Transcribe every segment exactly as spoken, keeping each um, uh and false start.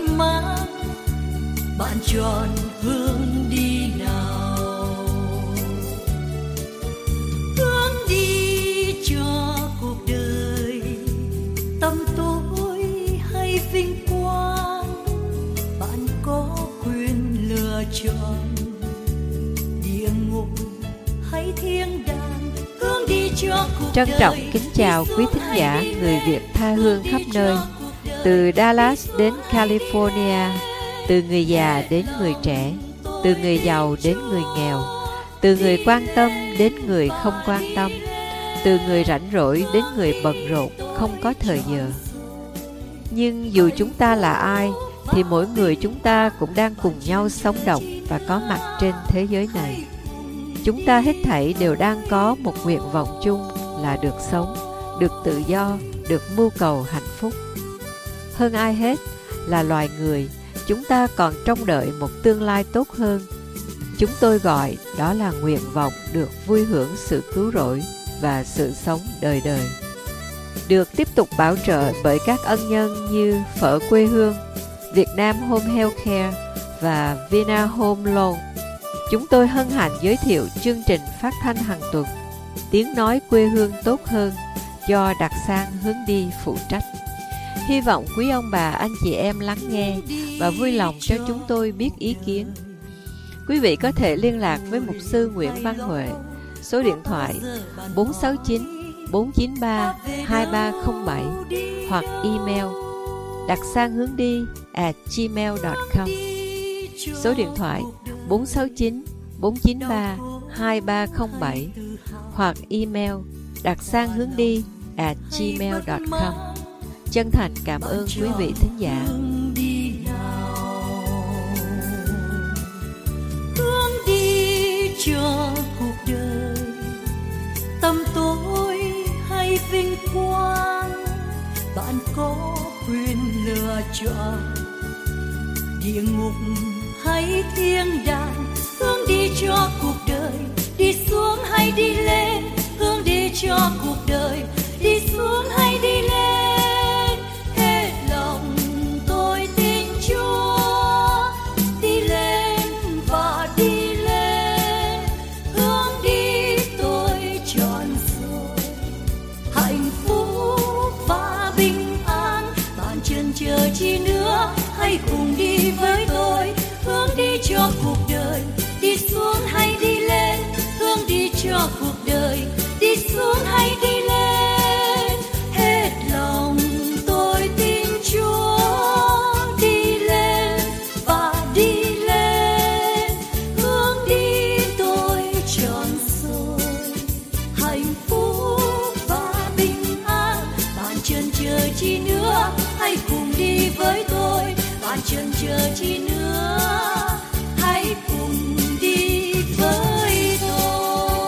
mênh mang, bạn chọn hướng đi nào? Hướng đi cho cuộc đời tăm tối hay vinh quang, bạn có quyền lựa chọn địa ngục hay thiên đàng. Hướng đi cho cuộc Trân đời, trọng kính chào quý thính giả người Việt tha hương khắp nơi, từ Dallas đến California, từ người già đến người trẻ, từ người giàu đến người nghèo, từ người quan tâm đến người không quan tâm, từ người rảnh rỗi đến người bận rộn không có thời giờ. Nhưng dù chúng ta là ai, thì mỗi người chúng ta cũng đang cùng nhau sống động và có mặt trên thế giới này. Chúng ta hết thảy đều đang có một nguyện vọng chung là được sống, được tự do, được mưu cầu hạnh phúc. Hơn ai hết là loài người, chúng ta còn trông đợi một tương lai tốt hơn. Chúng tôi gọi đó là nguyện vọng được vui hưởng sự cứu rỗi và sự sống đời đời. Được tiếp tục bảo trợ bởi các ân nhân như Phở Quê Hương, Việt Nam Home Healthcare và Vina Home Loan. Chúng tôi hân hạnh giới thiệu chương trình phát thanh hàng tuần Tiếng nói quê hương tốt hơn do Đặc Sang Hướng Đi phụ trách. Hy vọng quý ông bà, anh chị em lắng nghe và vui lòng cho chúng tôi biết ý kiến. Quý vị có thể liên lạc với Mục sư Nguyễn Văn Huệ, số điện thoại bốn sáu chín bốn chín ba hai ba không bảy hoặc email đặc sang hướng đi a gmail chấm com. Số điện thoại bốn sáu chín bốn chín ba hai ba không bảy hoặc email đặc sang hướng đi a gmail chấm com. Chân thành cảm ơn quý vị thính giả. Hướng đi cho cuộc đời tăm tối hay vinh quang, bạn có quyền lựa chọn địa ngục hay thiên đàng. Hướng đi cho cuộc đời, đi xuống hay đi lên. Hướng đi cho cuộc đời, đi xuống hay đi lên. Hết lòng tôi tin Chúa, đi lên và đi lên. Hướng đi tôi chọn rồi, hạnh phúc và bình an. Bạn chần chờ chi nữa, hãy cùng đi với tôi. Hướng đi cho cuộc đời, đi xuống hay đi lên. Hướng đi cho cuộc đời, đi xuống hay đi lên. Hết lòng tôi tin Chúa, đi lên và đi lên. Hướng đi tôi chọn rồi, hạnh phúc và bình an. Bạn chần chờ chi nữa, hãy cùng đi với tôi. Bạn chần chờ chi nữa, hãy cùng đi với tôi.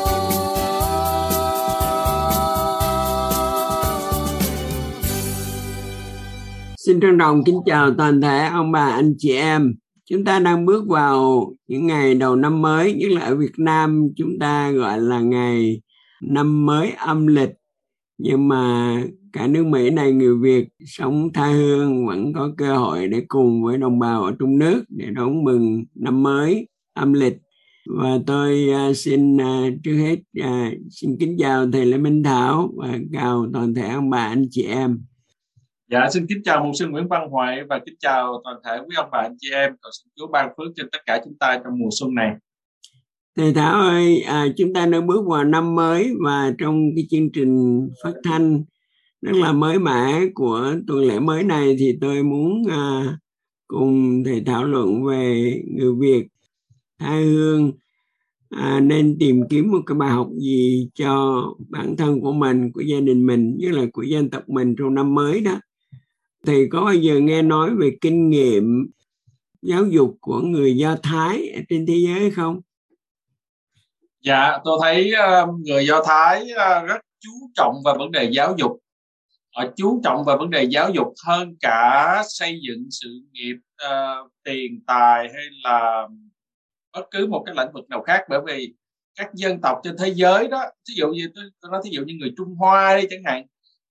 Xin trân trọng kính chào toàn thể ông bà, anh chị em. Chúng ta đang bước vào những ngày đầu năm mới, nhất là ở Việt Nam chúng ta gọi là ngày năm mới âm lịch. Nhưng mà cả nước Mỹ này, người Việt sống tha hương vẫn có cơ hội để cùng với đồng bào ở trong nước để đón mừng năm mới âm lịch. Và tôi uh, xin uh, trước hết uh, xin kính chào thầy Lê Minh Thảo và chào toàn thể ông bà, anh chị em. Dạ, xin kính chào mục sư Nguyễn Văn Huệ và kính chào toàn thể quý ông bà, anh chị em. Cầu xin Chúa ban phước cho tất cả chúng ta trong mùa xuân này. Thầy Thảo ơi, à, chúng ta đã bước vào năm mới và trong cái chương trình phát thanh rất là mới mẻ của tuần lễ mới này thì tôi muốn à, cùng thầy thảo luận về người Việt tha hương à, nên tìm kiếm một cái bài học gì cho bản thân của mình, của gia đình mình, như là của dân tộc mình trong năm mới đó. Thầy có bao giờ nghe nói về kinh nghiệm giáo dục của người Do Thái ở trên thế giới không? Dạ, tôi thấy uh, người Do Thái uh, rất chú trọng vào vấn đề giáo dục. Họ chú trọng vào vấn đề giáo dục hơn cả xây dựng sự nghiệp, uh, tiền tài hay là bất cứ một cái lĩnh vực nào khác. Bởi vì các dân tộc trên thế giới đó, ví dụ như tôi, tôi nói ví dụ như người Trung Hoa đi chẳng hạn,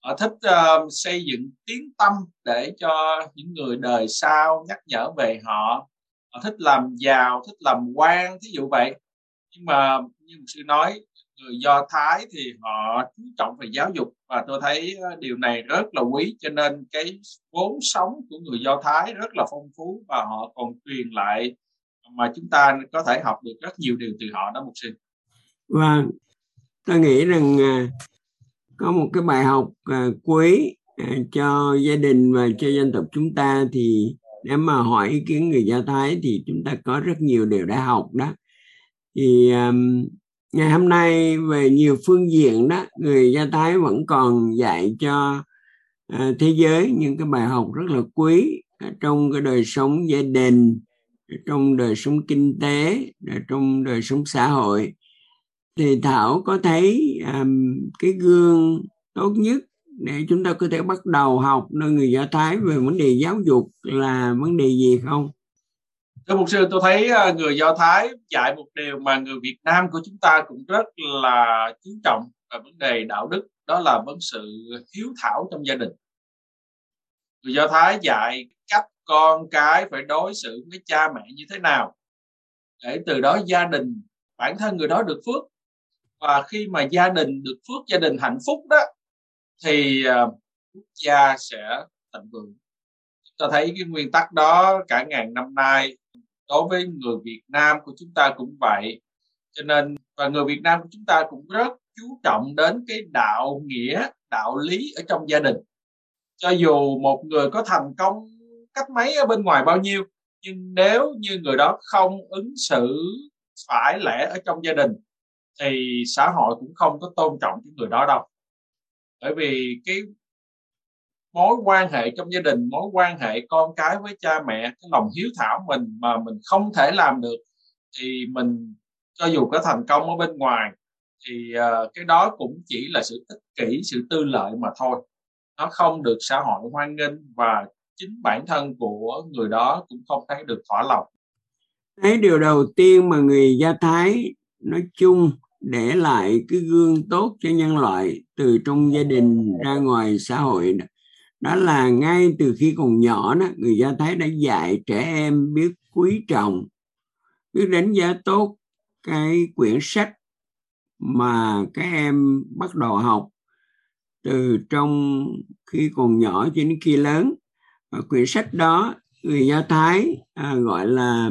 Họ thích uh, xây dựng tiếng tăm để cho những người đời sau nhắc nhở về họ. Họ thích làm giàu, thích làm quan, thí dụ vậy. Nhưng mà như một sư nói, người Do Thái thì họ chú trọng về giáo dục, và tôi thấy điều này rất là quý, cho nên cái vốn sống của người Do Thái rất là phong phú, và họ còn truyền lại mà chúng ta có thể học được rất nhiều điều từ họ đó mục sư. Và tôi nghĩ rằng à, có một cái bài học à, quý à, cho gia đình và cho dân tộc chúng ta, thì nếu mà hỏi ý kiến người Do Thái thì chúng ta có rất nhiều điều đã học đó. Thì um, ngày hôm nay về nhiều phương diện đó, người Do Thái vẫn còn dạy cho uh, thế giới những cái bài học rất là quý trong cái đời sống gia đình, trong đời sống kinh tế, trong đời sống xã hội. Thì Thảo có thấy um, cái gương tốt nhất để chúng ta có thể bắt đầu học nơi người Do Thái về vấn đề giáo dục là vấn đề gì không? Thưa mục sư, tôi thấy người Do Thái dạy một điều mà người Việt Nam của chúng ta cũng rất là chú trọng về vấn đề đạo đức, đó là vấn sự hiếu thảo trong gia đình. Người Do Thái dạy cách con cái phải đối xử với cha mẹ như thế nào, để từ đó gia đình, bản thân người đó được phước. Và khi mà gia đình được phước, gia đình hạnh phúc đó, thì quốc gia sẽ thịnh vượng. Tôi thấy cái nguyên tắc đó cả ngàn năm nay đối với người Việt Nam của chúng ta cũng vậy. Cho nên, và người Việt Nam của chúng ta cũng rất chú trọng đến cái đạo nghĩa, đạo lý ở trong gia đình. Cho dù một người có thành công cách mấy ở bên ngoài bao nhiêu, nhưng nếu như người đó không ứng xử phải lẽ ở trong gia đình, thì xã hội cũng không có tôn trọng cái người đó đâu. Bởi vì cái mối quan hệ trong gia đình, mối quan hệ con cái với cha mẹ, cái lòng hiếu thảo mình mà mình không thể làm được, thì mình cho dù có thành công ở bên ngoài, thì uh, cái đó cũng chỉ là sự ích kỷ, sự tư lợi mà thôi. Nó không được xã hội hoan nghênh, và chính bản thân của người đó cũng không thấy được thỏa lòng. Cái điều đầu tiên mà người Do Thái nói chung để lại cái gương tốt cho nhân loại từ trong gia đình ra ngoài xã hội đó, đó là ngay từ khi còn nhỏ đó, người Do Thái đã dạy trẻ em biết quý trọng, biết đánh giá tốt cái quyển sách mà các em bắt đầu học từ trong khi còn nhỏ cho đến khi lớn. Và quyển sách đó người Do Thái à, gọi là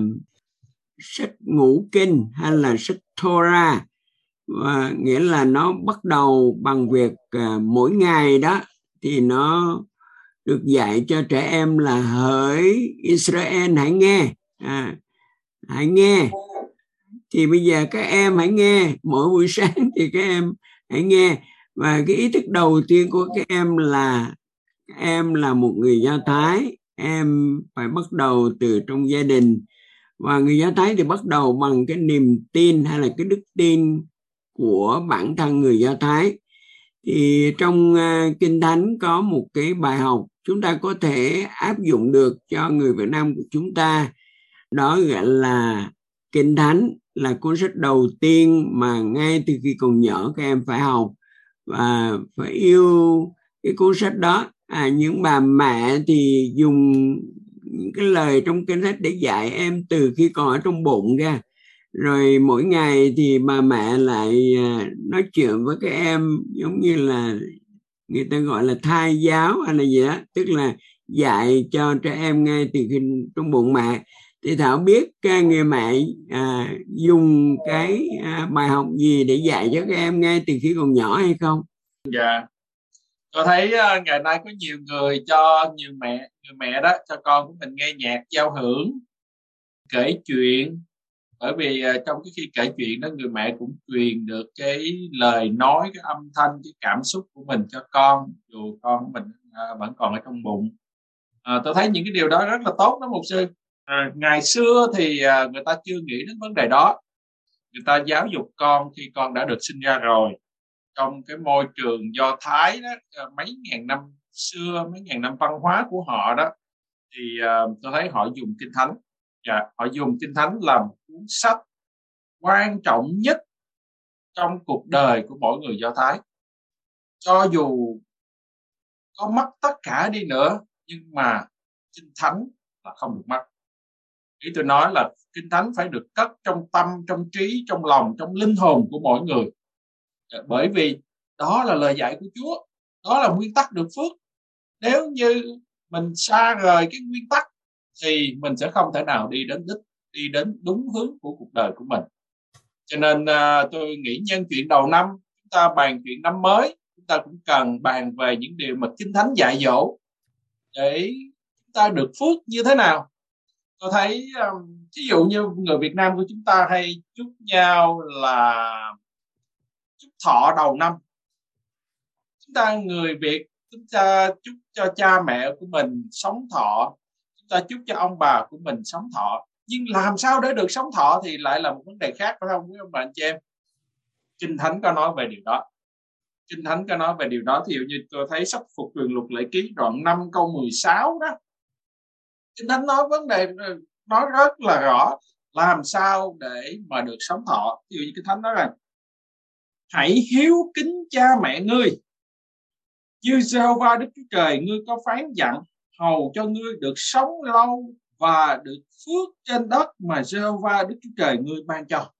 sách ngũ kinh hay là sách Torah, và nghĩa là nó bắt đầu bằng việc à, mỗi ngày đó thì nó được dạy cho trẻ em là hỡi Israel hãy nghe, à, hãy nghe. Thì bây giờ các em hãy nghe, mỗi buổi sáng thì các em hãy nghe. Và cái ý thức đầu tiên của các em là các em là một người Do Thái, em phải bắt đầu từ trong gia đình. Và người Do Thái thì bắt đầu bằng cái niềm tin hay là cái đức tin của bản thân người Do Thái. Thì trong uh, Kinh Thánh có một cái bài học chúng ta có thể áp dụng được cho người Việt Nam của chúng ta, đó gọi là Kinh Thánh, là cuốn sách đầu tiên mà ngay từ khi còn nhỏ các em phải học và phải yêu cái cuốn sách đó. À, những bà mẹ thì dùng những cái lời trong Kinh sách để dạy em từ khi còn ở trong bụng ra, rồi mỗi ngày thì bà mẹ lại nói chuyện với các em giống như là người ta gọi là thai giáo hay là gì đó, tức là dạy cho trẻ em ngay từ khi trong bụng mẹ. Thì Thảo biết người mẹ à, dùng cái à, bài học gì để dạy cho các em ngay từ khi còn nhỏ hay không? Dạ, tôi thấy uh, ngày nay có nhiều người cho nhiều mẹ người mẹ đó cho con của mình nghe nhạc giao hưởng, kể chuyện. Bởi vì uh, trong cái khi kể chuyện đó, người mẹ cũng truyền được cái lời nói, cái âm thanh, cái cảm xúc của mình cho con, dù con của mình uh, vẫn còn ở trong bụng. Uh, tôi thấy những cái điều đó rất là tốt đó mục sư. À, ngày xưa thì à, người ta chưa nghĩ đến vấn đề đó. Người ta giáo dục con khi con đã được sinh ra rồi. Trong cái môi trường Do Thái đó, mấy ngàn năm xưa, mấy ngàn năm văn hóa của họ đó, thì à, tôi thấy họ dùng Kinh Thánh. Dạ, họ dùng Kinh Thánh làm cuốn sách quan trọng nhất trong cuộc đời của mỗi người Do Thái. Cho dù có mất tất cả đi nữa, nhưng mà Kinh Thánh là không được mất. Ý tôi nói là Kinh Thánh phải được cất trong tâm, trong trí, trong lòng, trong linh hồn của mỗi người. Bởi vì đó là lời dạy của Chúa, đó là nguyên tắc được phước. Nếu như mình xa rời cái nguyên tắc thì mình sẽ không thể nào đi đến đích, đi đến đúng hướng của cuộc đời của mình. Cho nên à, tôi nghĩ nhân chuyện đầu năm, chúng ta bàn chuyện năm mới, chúng ta cũng cần bàn về những điều mà Kinh Thánh dạy dỗ để chúng ta được phước như thế nào. Tôi thấy um, ví dụ như người Việt Nam của chúng ta hay chúc nhau là chúc thọ đầu năm. Chúng ta người Việt, chúng ta chúc cho cha mẹ của mình sống thọ, chúng ta chúc cho ông bà của mình sống thọ. Nhưng làm sao để được sống thọ thì lại là một vấn đề khác, phải không quý ông bà anh chị em? Kinh Thánh có nói về điều đó. Kinh Thánh có nói về điều đó. Thì như tôi thấy sách Phục Truyền Luật Lệ Ký đoạn năm câu mười sáu đó, Kinh Thánh nói vấn đề, nói rất là rõ làm sao để mà được sống thọ. Ví dụ như Kinh Thánh nói rằng hãy hiếu kính cha mẹ ngươi như Giê-hô-va Đức Chúa Trời ngươi có phán dặn, hầu cho ngươi được sống lâu và được phước trên đất mà Giê-hô-va Đức Chúa Trời ngươi ban cho.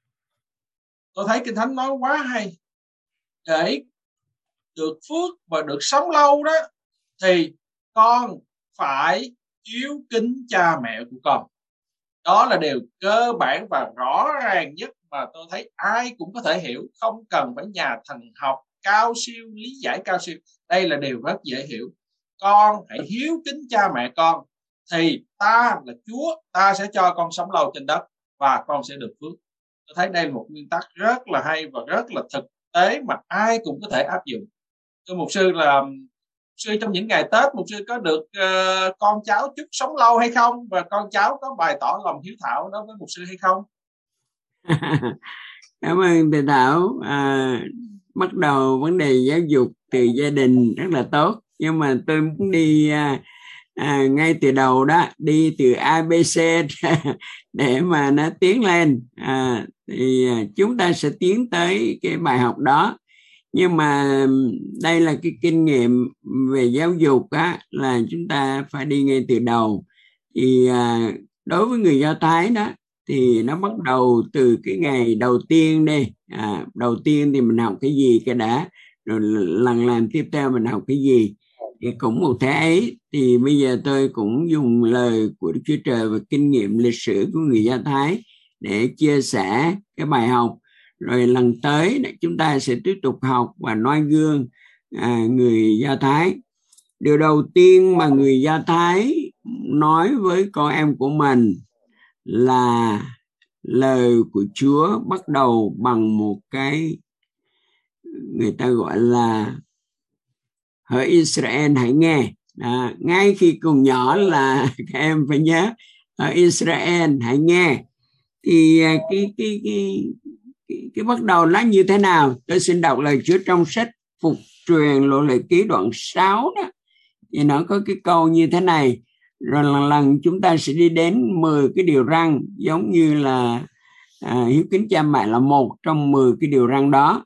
Tôi thấy Kinh Thánh nói quá hay. Để được phước và được sống lâu đó thì con phải hiếu kính cha mẹ của con. Đó là điều cơ bản và rõ ràng nhất mà tôi thấy ai cũng có thể hiểu, không cần phải nhà thần học cao siêu, lý giải cao siêu. Đây là điều rất dễ hiểu. Con hãy hiếu kính cha mẹ con thì ta là Chúa, ta sẽ cho con sống lâu trên đất và con sẽ được phước. Tôi thấy đây là một nguyên tắc rất là hay và rất là thực tế mà ai cũng có thể áp dụng. Tôi mục sư là mục sư trong những ngày Tết, mục sư có được uh, con cháu chúc sống lâu hay không, và con cháu có bày tỏ lòng hiếu thảo đối với mục sư hay không? Cảm ơn thầy Thảo. À, bắt đầu vấn đề giáo dục từ gia đình rất là tốt, nhưng mà tôi muốn đi à, à, ngay từ đầu đó, đi từ a bê xê để mà nó tiến lên. À, thì chúng ta sẽ tiến tới cái bài học đó. Nhưng mà đây là cái kinh nghiệm về giáo dục á, là chúng ta phải đi ngay từ đầu. Thì à, đối với người Do Thái đó thì nó bắt đầu từ cái ngày đầu tiên đi. À, đầu tiên thì mình học cái gì cái đã, rồi lần làm tiếp theo mình học cái gì. Thì cũng một thế ấy, thì bây giờ tôi cũng dùng lời của Đức Chúa Trời và kinh nghiệm lịch sử của người Do Thái để chia sẻ cái bài học. Rồi lần tới chúng ta sẽ tiếp tục học và noi gương à, người Do Thái. Điều đầu tiên mà người Do Thái nói với con em của mình là lời của Chúa bắt đầu bằng một cái người ta gọi là hỡi Israel hãy nghe. À, ngay khi còn nhỏ là các em phải nhớ hỡi Israel hãy nghe. Thì cái cái cái cái, cái bắt đầu nó như thế nào? Tôi xin đọc lời Chúa trong sách Phục Truyền Luật Lệ Ký đoạn sáu đó. Thì nó có cái câu như thế này. Rồi lần lần chúng ta sẽ đi đến mười cái điều răn, giống như là à, hiếu kính cha mẹ là một trong mười cái điều răn đó.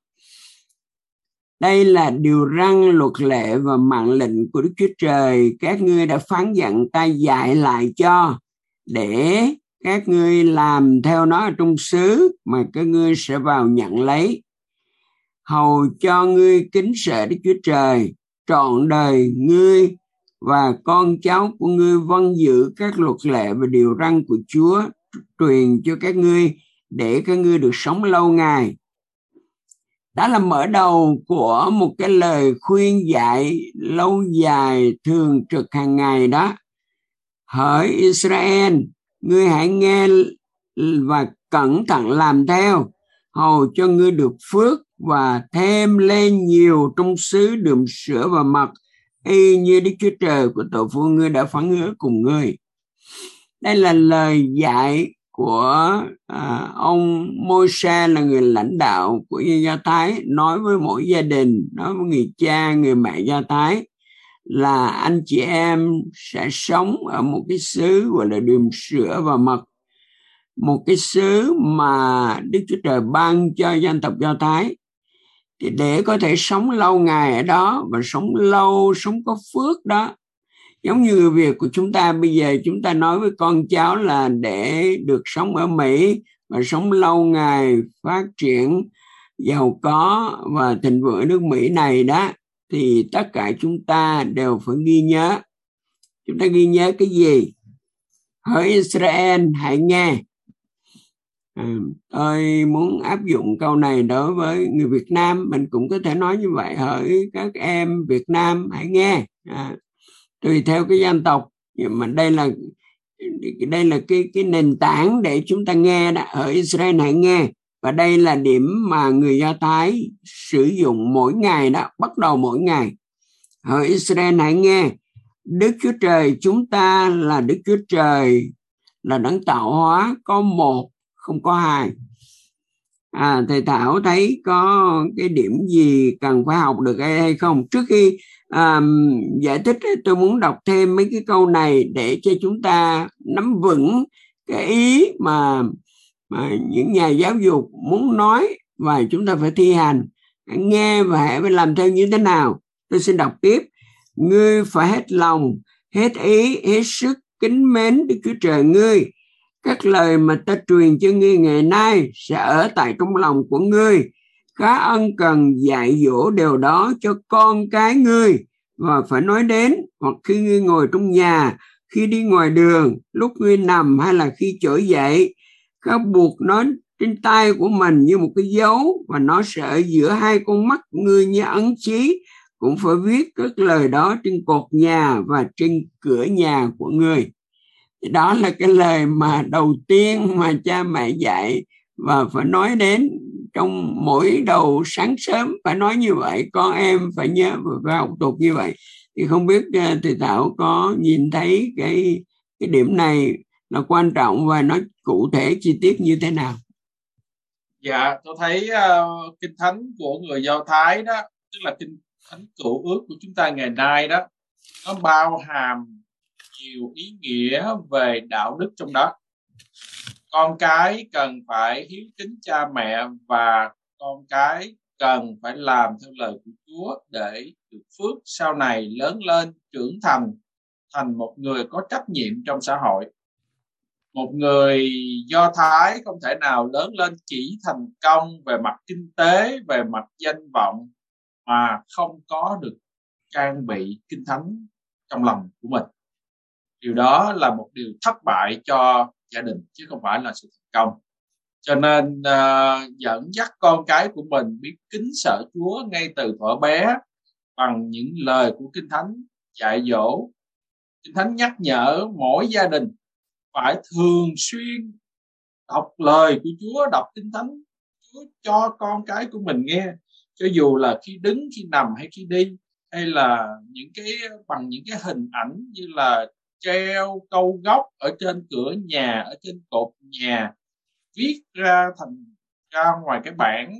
Đây là điều răn, luật lệ và mạng lệnh của Đức Chúa Trời, các ngươi đã phán dặn ta dạy lại cho, để các ngươi làm theo nó ở trong xứ mà các ngươi sẽ vào nhận lấy, hầu cho ngươi kính sợ Đức Chúa Trời trọn đời ngươi và con cháu của ngươi vâng giữ các luật lệ và điều răn của Chúa truyền cho các ngươi, để các ngươi được sống lâu ngày. Đó là mở đầu của một cái lời khuyên dạy lâu dài, thường trực hàng ngày đó. Hỡi Israel, ngươi hãy nghe và cẩn thận làm theo, hầu cho ngươi được phước và thêm lên nhiều trong xứ đượm sữa và mật, y như Đức Chúa Trời của tổ phụ ngươi đã phán hứa cùng ngươi. Đây là lời dạy của à, ông Môi-se, là người lãnh đạo của Do Thái, nói với mỗi gia đình, nói với người cha, người mẹ Do Thái là anh chị em sẽ sống ở một cái xứ gọi là đượm sữa và mật, một cái xứ mà Đức Chúa Trời ban cho dân tộc Do Thái. Thì để có thể sống lâu ngày ở đó và sống lâu, sống có phước đó, giống như việc của chúng ta bây giờ, chúng ta nói với con cháu là để được sống ở Mỹ và sống lâu ngày, phát triển, giàu có và thịnh vượng ở nước Mỹ này đó, thì tất cả chúng ta đều phải ghi nhớ. Chúng ta ghi nhớ cái gì? Hỡi Israel, hãy nghe. À, tôi muốn áp dụng câu này đối với người Việt Nam, mình cũng có thể nói như vậy. Hỡi các em Việt Nam, hãy nghe. À, tùy theo cái dân tộc, nhưng mà đây là đây là cái cái nền tảng để chúng ta nghe đó. Hỡi Israel, hãy nghe. Và đây là điểm mà người Do Thái sử dụng mỗi ngày đó, bắt đầu mỗi ngày. Hỡi Israel, hãy nghe. Đức Chúa Trời chúng ta là Đức Chúa Trời, là đấng tạo hóa, có một, không có hai. À, thầy Thảo thấy có cái điểm gì cần phải học được hay không? Trước khi à, giải thích, tôi muốn đọc thêm mấy cái câu này để cho chúng ta nắm vững cái ý mà, mà những nhà giáo dục muốn nói và chúng ta phải thi hành. Nghe và hãy phải làm theo như thế nào. Tôi xin đọc tiếp. Ngươi phải hết lòng, hết ý, hết sức kính mến Đức Chúa Trời ngươi. Các lời mà ta truyền cho ngươi ngày nay sẽ ở tại trong lòng của ngươi. Khá ân cần dạy dỗ điều đó cho con cái ngươi, và phải nói đến hoặc khi ngươi ngồi trong nhà, khi đi ngoài đường, lúc ngươi nằm hay là khi trỗi dậy. Khá buộc nó trên tay của mình như một cái dấu, và nó sẽ ở giữa hai con mắt của ngươi như ấn chí. Cũng phải viết các lời đó trên cột nhà và trên cửa nhà của ngươi. Đó là cái lời mà đầu tiên mà cha mẹ dạy, và phải nói đến trong mỗi đầu sáng sớm, phải nói như vậy. Con em phải nhớ và phải học tục như vậy. Thì không biết thầy Thảo có nhìn thấy cái, cái điểm này là quan trọng và nó cụ thể chi tiết như thế nào? Dạ, tôi thấy uh, Kinh Thánh của người Do Thái đó, tức là Kinh Thánh Cựu Ước của chúng ta ngày nay đó, nó bao hàm nhiều ý nghĩa về đạo đức trong đó. Con cái cần phải hiếu kính cha mẹ, và con cái cần phải làm theo lời của Chúa để được phước sau này lớn lên, trưởng thành, thành một người có trách nhiệm trong xã hội. Một người Do Thái không thể nào lớn lên chỉ thành công về mặt kinh tế, về mặt danh vọng, mà không có được trang bị Kinh Thánh trong lòng của mình. Điều đó là một điều thất bại cho gia đình, chứ không phải là sự thành công. Cho nên uh, dẫn dắt con cái của mình biết kính sợ Chúa ngay từ thuở bé bằng những lời của Kinh Thánh dạy dỗ. Kinh Thánh nhắc nhở mỗi gia đình phải thường xuyên đọc lời của Chúa, đọc Kinh Thánh Chúa cho con cái của mình nghe, cho dù là khi đứng, khi nằm hay khi đi, hay là những cái bằng những cái hình ảnh như là treo câu góc ở trên cửa nhà, ở trên cột nhà, viết ra thành ra ngoài cái bảng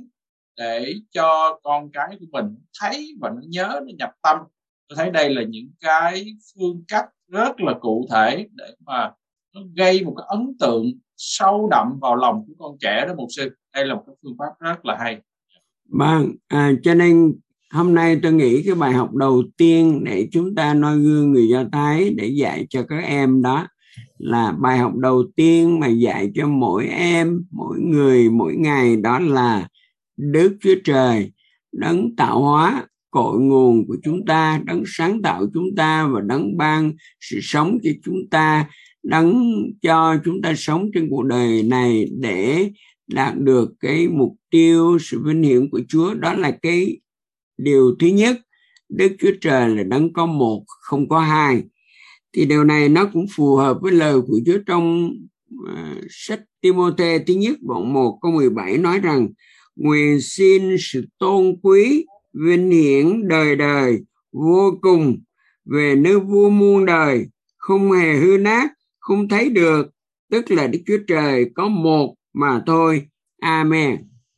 để cho con cái của mình thấy và nó nhớ, nó nhập tâm. Tôi thấy đây là những cái phương cách rất là cụ thể để mà nó gây một cái ấn tượng sâu đậm vào lòng của con trẻ đó, mục sư. Đây là một cái phương pháp rất là hay. Vâng, à, cho nên hôm nay tôi nghĩ cái bài học đầu tiên để chúng ta noi gương người Do Thái để dạy cho các em, đó là bài học đầu tiên mà dạy cho mỗi em, mỗi người, mỗi ngày, đó là Đức Chúa Trời, đấng tạo hóa, cội nguồn của chúng ta, đấng sáng tạo chúng ta và đấng ban sự sống cho chúng ta, đấng cho chúng ta sống trên cuộc đời này để đạt được cái mục tiêu sự vinh hiển của Chúa. Đó là cái điều thứ nhất. Đức Chúa Trời là đấng có một, không có hai. Thì điều này nó cũng phù hợp với lời của Chúa trong uh, sách Ti-mô-thê thứ nhất đoạn một câu mười bảy nói rằng: nguyện xin sự tôn quý, vinh hiển đời đời vô cùng về nơi vua muôn đời, không hề hư nát, không thấy được, tức là Đức Chúa Trời có một mà thôi. Amen.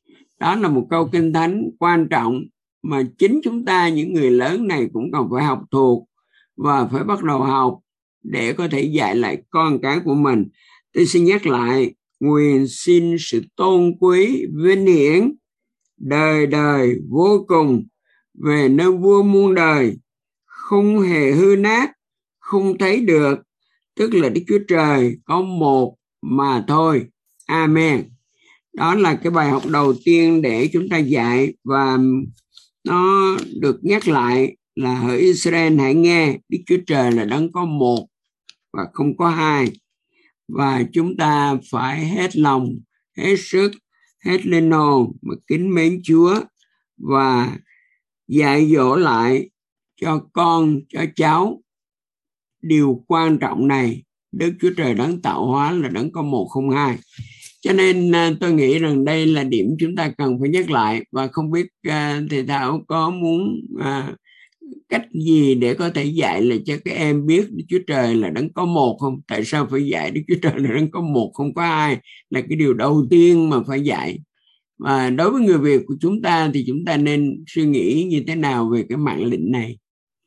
Đó là một câu Kinh Thánh quan trọng mà chính chúng ta, những người lớn này, cũng cần phải học thuộc và phải bắt đầu học để có thể dạy lại con cái của mình. Tôi xin nhắc lại: nguyện xin sự tôn quý, vinh hiển đời đời vô cùng, về nơi vua muôn đời, không hề hư nát, không thấy được, tức là Đức Chúa Trời có một mà thôi. Amen. Đó là cái bài học đầu tiên để chúng ta dạy, và nó được nhắc lại là hỡi Israel hãy nghe, Đức Chúa Trời là đấng có một và không có hai, và chúng ta phải hết lòng, hết sức, hết linh hồn mà kính mến Chúa và dạy dỗ lại cho con, cho cháu điều quan trọng này. Đức Chúa Trời đấng tạo hóa là đấng có một không hai. Cho nên tôi nghĩ rằng đây là điểm chúng ta cần phải nhắc lại, và không biết uh, thầy Thảo có muốn uh, cách gì để có thể dạy lại cho các em biết Đức Chúa Trời là đấng có một không? Tại sao phải dạy Đức Chúa Trời là đấng có một không có hai là cái điều đầu tiên mà phải dạy. Và đối với người Việt của chúng ta thì chúng ta nên suy nghĩ như thế nào về cái mạng lệnh này?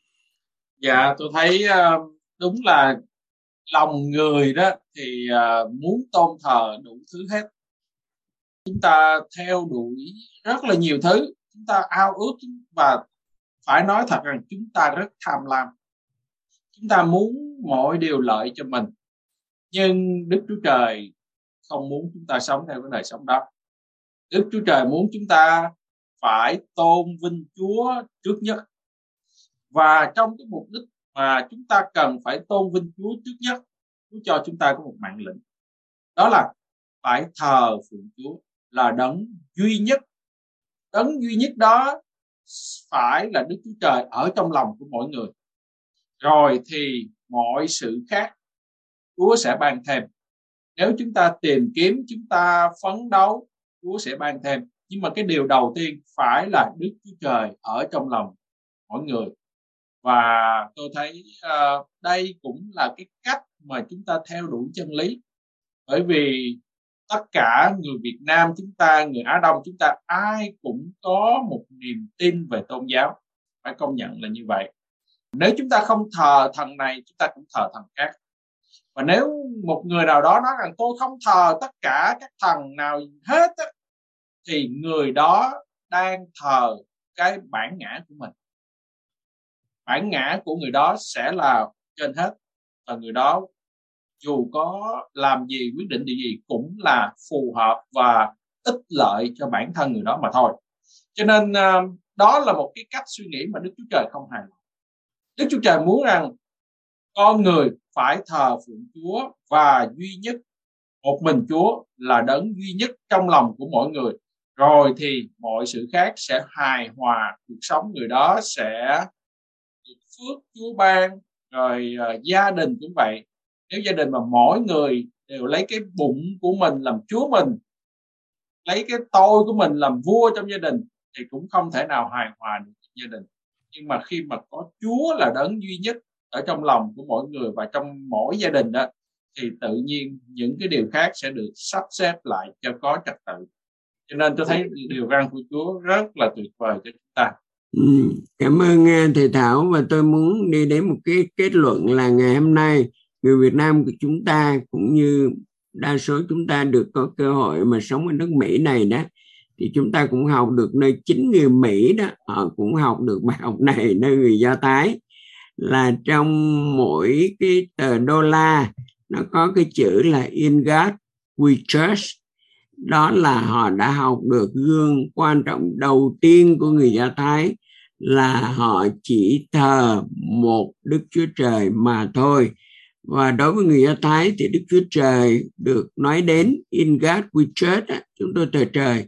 Dạ, tôi thấy uh, đúng là lòng người đó thì uh, muốn tôn thờ đủ thứ hết. Chúng ta theo đuổi rất là nhiều thứ, chúng ta ao ước, và phải nói thật rằng chúng ta rất tham lam. Chúng ta muốn mọi điều lợi cho mình, nhưng Đức Chúa Trời không muốn chúng ta sống theo cái đời sống đó. Đức Chúa Trời muốn chúng ta phải tôn vinh Chúa trước nhất. Và trong cái mục đích mà chúng ta cần phải tôn vinh Chúa trước nhất, Chúa cho chúng ta có một mạng lệnh. Đó là phải thờ phượng Chúa là đấng duy nhất. Đấng duy nhất đó phải là Đức Chúa Trời ở trong lòng của mỗi người. Rồi thì mọi sự khác Chúa sẽ ban thêm. Nếu chúng ta tìm kiếm, chúng ta phấn đấu, Chúa sẽ ban thêm. Nhưng mà cái điều đầu tiên phải là Đức Chúa Trời ở trong lòng mỗi người. Và tôi thấy uh, đây cũng là cái cách mà chúng ta theo đuổi chân lý. Bởi vì tất cả người Việt Nam chúng ta, người Á Đông chúng ta, ai cũng có một niềm tin về tôn giáo. Phải công nhận là như vậy. Nếu chúng ta không thờ thần này, chúng ta cũng thờ thần khác. Và nếu một người nào đó nói rằng tôi không thờ tất cả các thần nào hết á, thì người đó đang thờ cái bản ngã của mình. Bản ngã của người đó sẽ là trên hết, và người đó dù có làm gì, quyết định điều gì cũng là phù hợp và ích lợi cho bản thân người đó mà thôi. Cho nên đó là một cái cách suy nghĩ mà Đức Chúa Trời không hài lòng. Đức Chúa Trời muốn rằng con người phải thờ phượng Chúa, và duy nhất một mình Chúa là đấng duy nhất trong lòng của mỗi người. Rồi thì mọi sự khác sẽ hài hòa, cuộc sống người đó sẽ được phước Chúa ban. Rồi uh, gia đình cũng vậy. Nếu gia đình mà mỗi người đều lấy cái bụng của mình làm Chúa mình, lấy cái tôi của mình làm vua trong gia đình, thì cũng không thể nào hài hòa được gia đình. Nhưng mà khi mà có Chúa là đấng duy nhất ở trong lòng của mỗi người và trong mỗi gia đình đó, thì tự nhiên những cái điều khác sẽ được sắp xếp lại cho có trật tự. Cho nên tôi thấy điều răn của Chúa rất là tuyệt vời cho chúng ta. Ừ, cảm ơn thầy Thảo, và tôi muốn đi đến một cái kết luận là ngày hôm nay người Việt Nam của chúng ta cũng như đa số chúng ta được có cơ hội mà sống ở nước Mỹ này đó, thì chúng ta cũng học được nơi chính người Mỹ đó, họ cũng học được bài học này nơi người Do Thái, là trong mỗi cái tờ đô la nó có cái chữ là In God We Trust. Đó là họ đã học được gương quan trọng đầu tiên của người Do Thái, là họ chỉ thờ một Đức Chúa Trời mà thôi. Và đối với người Do Thái thì Đức Chúa Trời được nói đến In God We Trust, chúng tôi thờ trời,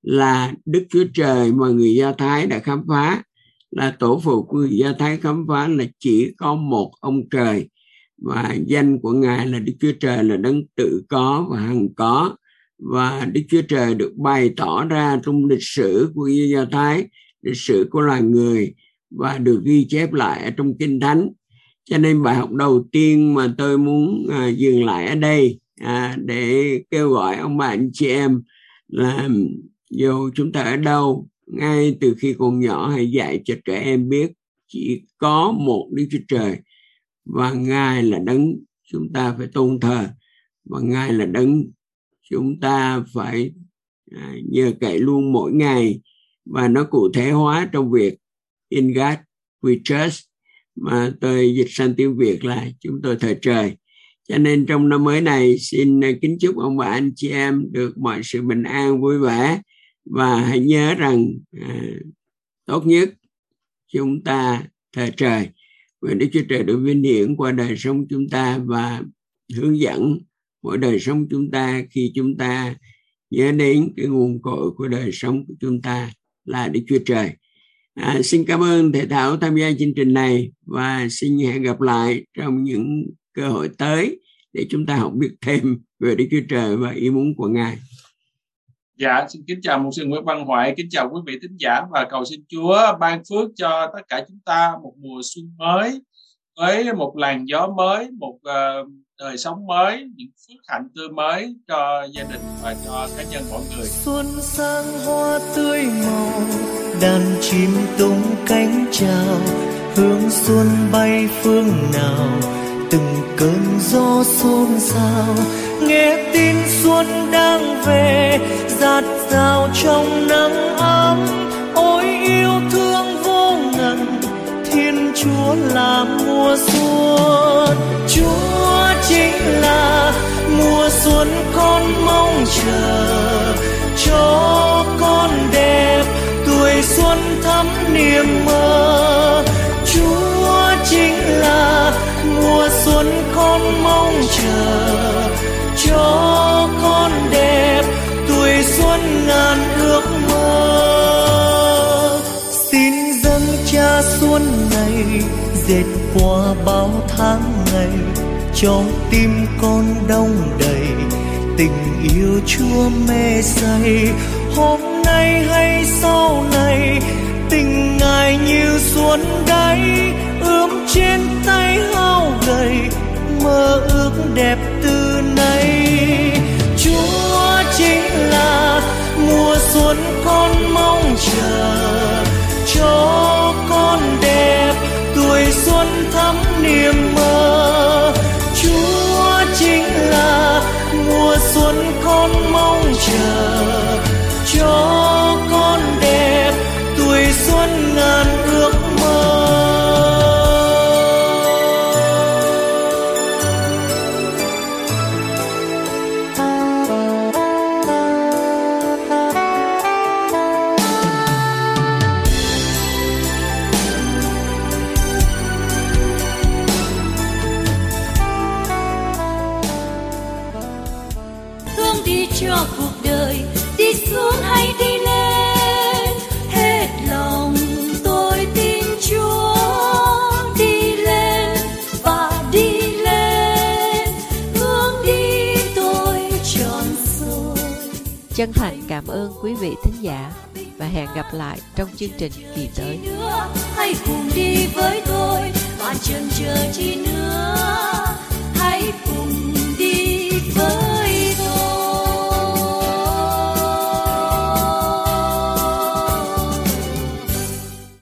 là Đức Chúa Trời mà người Do Thái đã khám phá, là tổ phụ của người Do Thái khám phá là chỉ có một ông trời, và danh của Ngài là Đức Chúa Trời là đấng tự có và hằng có. Và Đức Chúa Trời được bày tỏ ra trong lịch sử của Do Thái, lịch sử của loài người, và được ghi chép lại ở trong Kinh Thánh. Cho nên bài học đầu tiên mà tôi muốn à, dừng lại ở đây à, để kêu gọi ông bà anh chị em là dù chúng ta ở đâu, ngay từ khi còn nhỏ hãy dạy cho trẻ em biết chỉ có một Đức Chúa Trời, và Ngài là đấng chúng ta phải tôn thờ, và Ngài là đấng chúng ta phải à, nhờ cậy luôn mỗi ngày, và nó cụ thể hóa trong việc In God We Trust, mà tôi dịch sang tiếng Việt là chúng tôi thờ trời. Cho nên trong năm mới này xin kính chúc ông bà anh chị em được mọi sự bình an vui vẻ, và hãy nhớ rằng à, tốt nhất chúng ta thờ trời, nguyện Đức Chúa Trời được vinh hiển qua đời sống chúng ta và hướng dẫn mỗi đời sống chúng ta khi chúng ta nhớ đến cái nguồn cội của đời sống của chúng ta là Đức Chúa Trời. À, xin cảm ơn thầy Thảo tham gia chương trình này, và xin hẹn gặp lại trong những cơ hội tới để chúng ta học biết thêm về Đức Chúa Trời và ý muốn của Ngài. Dạ, xin kính chào mục sư Nguyễn Văn Hoại, kính chào quý vị thính giả, và cầu xin Chúa ban phước cho tất cả chúng ta một mùa xuân mới với một làn gió mới, một uh, đời sống mới, những phước hạnh tươi mới cho gia đình và cho cá nhân mọi người. Xuân sang hoa tươi màu, đàn chim tung cánh chào, hương xuân bay phương nào, từng cơn gió xôn xao, nghe tin xuân đang về, dạt dào trong nắng ấm. Ôi yêu thương vô ngần, Thiên Chúa là mùa xuân. Chúa chính là mùa xuân con mong chờ, cho con đẹp tuổi xuân thắm niềm mơ. Chúa chính là mùa xuân con mong chờ, cho con đẹp tuổi xuân ngàn ước mơ. Xin dâng cha xuân này, dệt qua bao tháng ngày, cho tim con đông đầy tình yêu Chúa mê say. Hôm nay hay sau này, tình Ngài như xuân đáy, ướm trên tay hao gầy, mơ ước đẹp từ nay. Chúa chính là mùa xuân con mong chờ, cho con đẹp tuổi xuân thắm niềm mơ. Chúa chính là mùa xuân con mong chờ, cho con đẹp tuổi xuân ngàn ước mơ. Cho cuộc đời đi xuống hay đi lên, hết lòng tôi tin Chúa. Đi lên và đi lên, hướng đi tôi tròn rồi. Chân thành cảm ơn quý vị thính giả, và hẹn gặp lại trong chương trình kỳ tới. Hãy cùng đi với tôi, bạn chần chờ chi nữa.